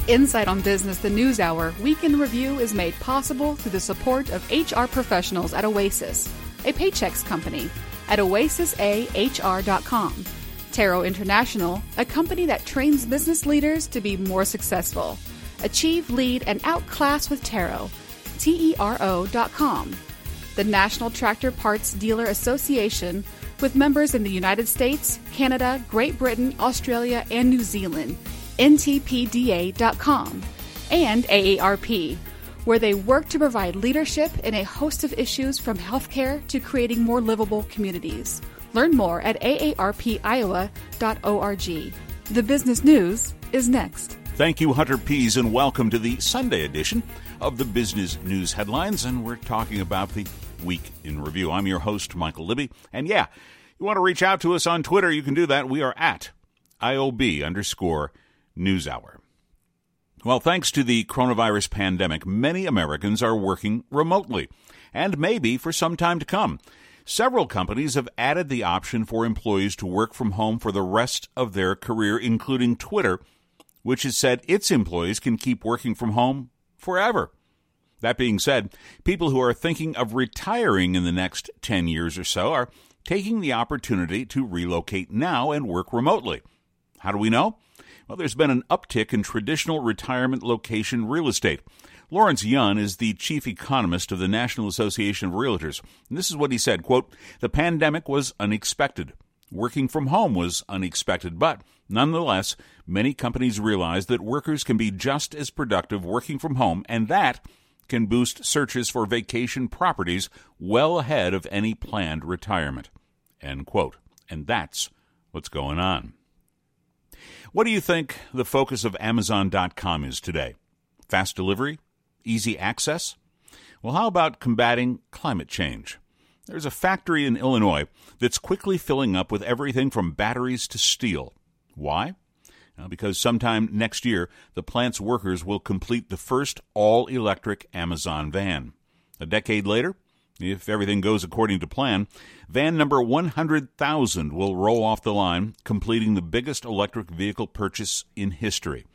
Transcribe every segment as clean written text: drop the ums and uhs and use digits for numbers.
Insight on Business, the News Hour Week in Review is made possible through the support of HR professionals at Oasis, a Paychex company, at oasisahr.com. Tarot International, a company that trains business leaders to be more successful. Achieve, lead, and outclass with Tarot. TERO.com. The National Tractor Parts Dealer Association, with members in the United States, Canada, Great Britain, Australia, and New Zealand. NTPDA.com. And AARP, where they work to provide leadership in a host of issues from healthcare to creating more livable communities. Learn more at aarpiowa.org. The business news is next. Thank you, Hunter Pease, and welcome to the Sunday edition of the Business News Headlines, and we're talking about the Week in Review. I'm your host, Michael Libby, and you want to reach out to us on Twitter, you can do that. We are at IOB_NewsHour. Well, thanks to the coronavirus pandemic, many Americans are working remotely, and maybe for some time to come. Several companies have added the option for employees to work from home for the rest of their career, including Twitter, which has said its employees can keep working from home forever. That being said, people who are thinking of retiring in the next 10 years or so are taking the opportunity to relocate now and work remotely. How do we know? Well, there's been an uptick in traditional retirement location real estate. Lawrence Yun is the chief economist of the National Association of Realtors. And this is what he said, quote, "The pandemic was unexpected. Working from home was unexpected, but nonetheless, many companies realize that workers can be just as productive working from home, and that can boost searches for vacation properties well ahead of any planned retirement." End quote. And that's what's going on. What do you think the focus of Amazon.com is today? Fast delivery? Easy access? Well, how about combating climate change? There's a factory in Illinois that's quickly filling up with everything from batteries to steel. Why? Because sometime next year, the plant's workers will complete the first all-electric Amazon van. A decade later, if everything goes according to plan, van number 100,000 will roll off the line, completing the biggest electric vehicle purchase in history.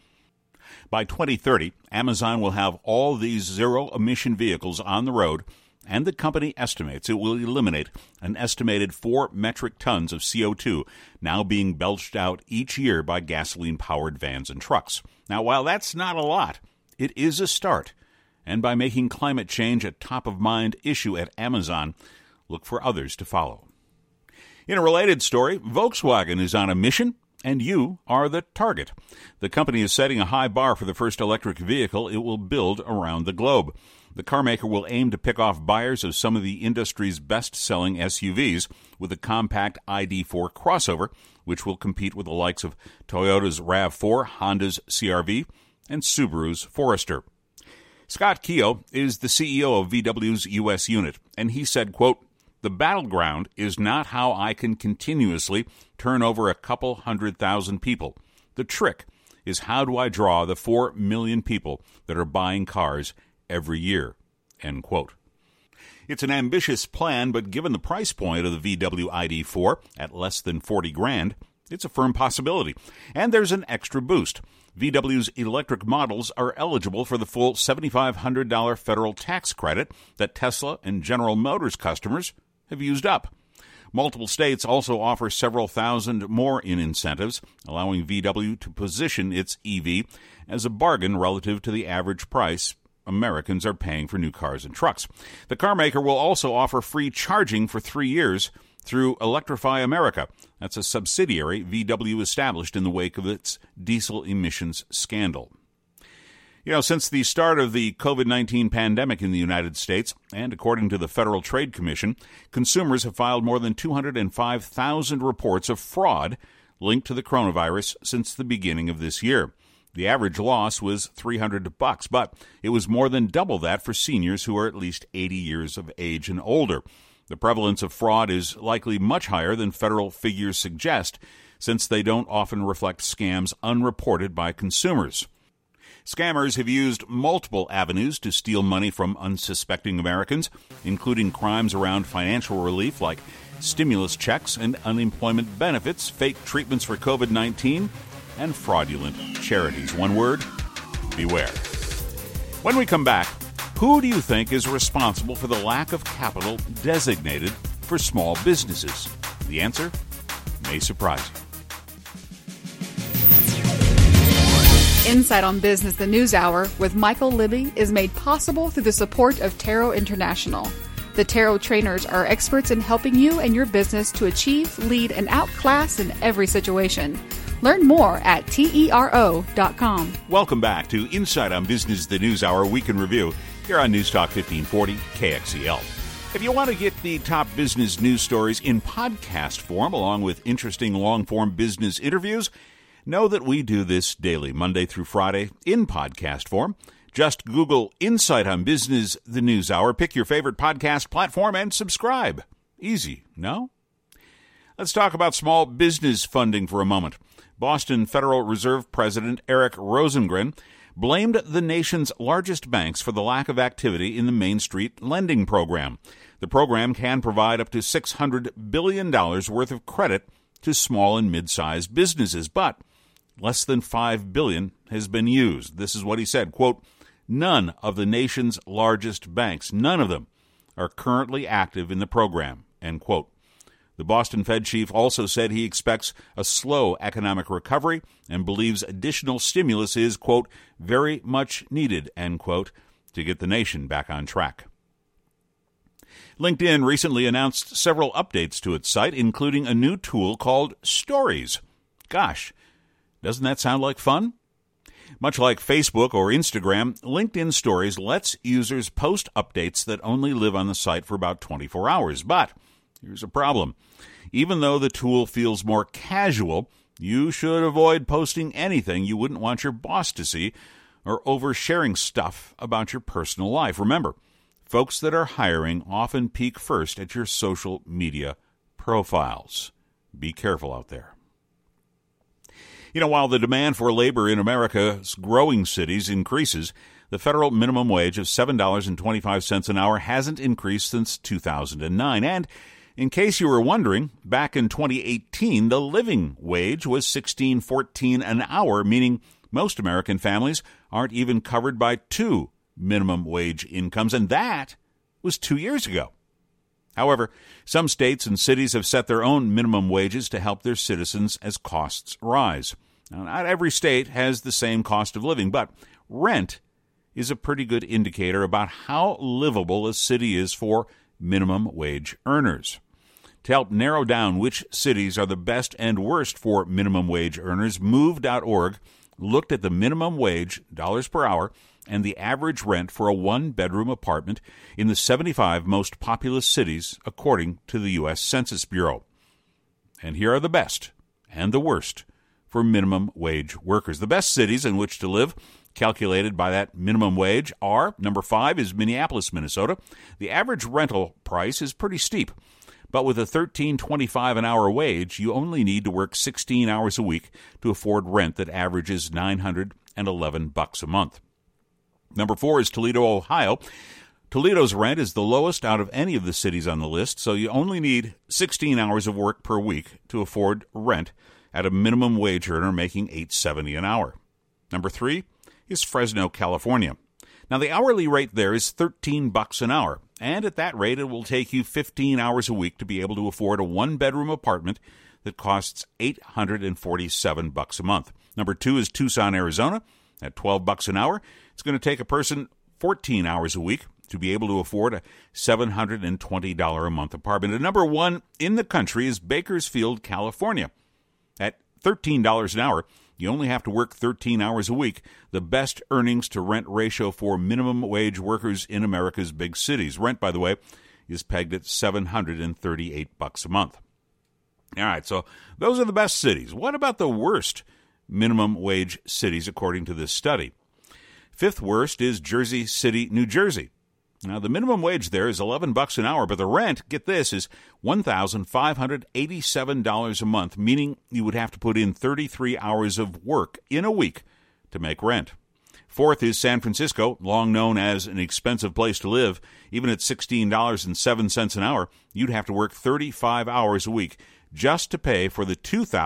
By 2030, Amazon will have all these zero-emission vehicles on the road, and the company estimates it will eliminate an estimated 4 metric tons of CO2 now being belched out each year by gasoline-powered vans and trucks. Now, while that's not a lot, it is a start. And by making climate change a top-of-mind issue at Amazon, look for others to follow. In a related story, Volkswagen is on a mission, and you are the target. The company is setting a high bar for the first electric vehicle it will build around the globe. The carmaker will aim to pick off buyers of some of the industry's best-selling SUVs with a compact ID.4 crossover, which will compete with the likes of Toyota's RAV4, Honda's CR-V, and Subaru's Forester. Scott Keogh is the CEO of VW's U.S. unit, and he said, quote, "The battleground is not how I can continuously turn over a couple 100,000 people. The trick is how do I draw the 4 million people that are buying cars every year," end quote. It's an ambitious plan, but given the price point of the VW ID.4 at less than $40,000, it's a firm possibility. And there's an extra boost. VW's electric models are eligible for the full $7,500 federal tax credit that Tesla and General Motors customers have used up. Multiple states also offer several thousand more in incentives, allowing VW to position its EV as a bargain relative to the average price Americans are paying for new cars and trucks. The carmaker will also offer free charging for 3 years through Electrify America. That's a subsidiary VW established in the wake of its diesel emissions scandal. Since the start of the COVID-19 pandemic in the United States, and according to the Federal Trade Commission, consumers have filed more than 205,000 reports of fraud linked to the coronavirus since the beginning of this year. The average loss was $300, but it was more than double that for seniors who are at least 80 years of age and older. The prevalence of fraud is likely much higher than federal figures suggest, since they don't often reflect scams unreported by consumers. Scammers have used multiple avenues to steal money from unsuspecting Americans, including crimes around financial relief like stimulus checks and unemployment benefits, fake treatments for COVID-19, and fraudulent charities. One word: beware. When we come back, who do you think is responsible for the lack of capital designated for small businesses? The answer may surprise you. Insight on Business, the News Hour with Michael Libby is made possible through the support of Tarot International. The Tarot trainers are experts in helping you and your business to achieve, lead, and outclass in every situation. Learn more at TERO.com. Welcome back to Insight on Business, the News Hour Week in Review here on News Talk 1540 KXEL. If you want to get the top business news stories in podcast form, along with interesting long-form business interviews, know that we do this daily, Monday through Friday, in podcast form. Just Google Insight on Business, the News Hour, pick your favorite podcast platform, and subscribe. Easy, no? Let's talk about small business funding for a moment. Boston Federal Reserve President Eric Rosengren blamed the nation's largest banks for the lack of activity in the Main Street lending program. The program can provide up to $600 billion worth of credit to small and mid-sized businesses, but less than $5 billion has been used. This is what he said, quote, "None of the nation's largest banks, none of them, are currently active in the program," end quote. The Boston Fed chief also said he expects a slow economic recovery and believes additional stimulus is, quote, "very much needed," end quote, to get the nation back on track. LinkedIn recently announced several updates to its site, including a new tool called Stories. Gosh, doesn't that sound like fun? Much like Facebook or Instagram, LinkedIn Stories lets users post updates that only live on the site for about 24 hours. But here's a problem. Even though the tool feels more casual, you should avoid posting anything you wouldn't want your boss to see or oversharing stuff about your personal life. Remember, folks that are hiring often peek first at your social media profiles. Be careful out there. You know, while the demand for labor in America's growing cities increases, the federal minimum wage of $7.25 an hour hasn't increased since 2009. And in case you were wondering, back in 2018, the living wage was $16.14 an hour, meaning most American families aren't even covered by two minimum wage incomes, and that was 2 years ago. However, some states and cities have set their own minimum wages to help their citizens as costs rise. Now, not every state has the same cost of living, but rent is a pretty good indicator about how livable a city is for minimum wage earners. To help narrow down which cities are the best and worst for minimum wage earners, Move.org looked at the minimum wage, dollars per hour, and the average rent for a one-bedroom apartment in the 75 most populous cities, according to the U.S. Census Bureau. And here are the best and the worst for minimum wage workers. The best cities in which to live, calculated by that minimum wage, are, number 5 is Minneapolis, Minnesota. The average rental price is pretty steep, but with a $13.25 an hour wage, you only need to work 16 hours a week to afford rent that averages $911 a month. Number 4 is Toledo, Ohio. Toledo's rent is the lowest out of any of the cities on the list, so you only need 16 hours of work per week to afford rent at a minimum wage earner making $8.70 an hour. Number 3 is Fresno, California. Now, the hourly rate there is $13 an hour, and at that rate, it will take you 15 hours a week to be able to afford a one-bedroom apartment that costs $847 a month. Number 2 is Tucson, Arizona. At $12 an hour, it's going to take a person 14 hours a week to be able to afford a $720 a month apartment. And number 1 in the country is Bakersfield, California. At $13 an hour, you only have to work 13 hours a week, the best earnings to rent ratio for minimum wage workers in America's big cities. Rent, by the way, is pegged at $738 a month. All right, so those are the best cities. What about the worst minimum wage cities according to this study? 5th worst is Jersey City, New Jersey. Now, the minimum wage there is $11 an hour, but the rent, get this, is $1,587 a month, meaning you would have to put in 33 hours of work in a week to make rent. 4th is San Francisco, long known as an expensive place to live. Even at $16.07 an hour, you'd have to work 35 hours a week just to pay for the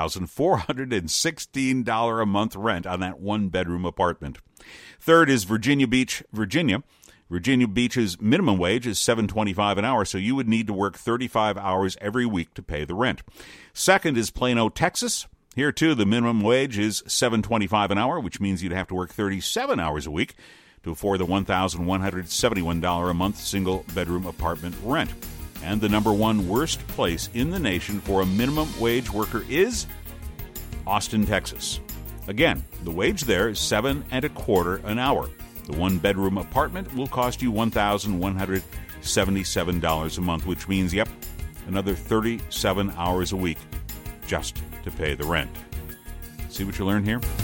$2,416 a month rent on that one-bedroom apartment. Third is Virginia Beach, Virginia. Virginia Beach's minimum wage is $7.25 an hour, so you would need to work 35 hours every week to pay the rent. Second is Plano, Texas. Here, too, the minimum wage is $7.25 an hour, which means you'd have to work 37 hours a week to afford the $1,171 a month single-bedroom apartment rent. And the number one worst place in the nation for a minimum wage worker is Austin, Texas. Again, the wage there is $7.25 an hour. The one-bedroom apartment will cost you $1,177 a month, which means, another 37 hours a week just to pay the rent. See what you learn here?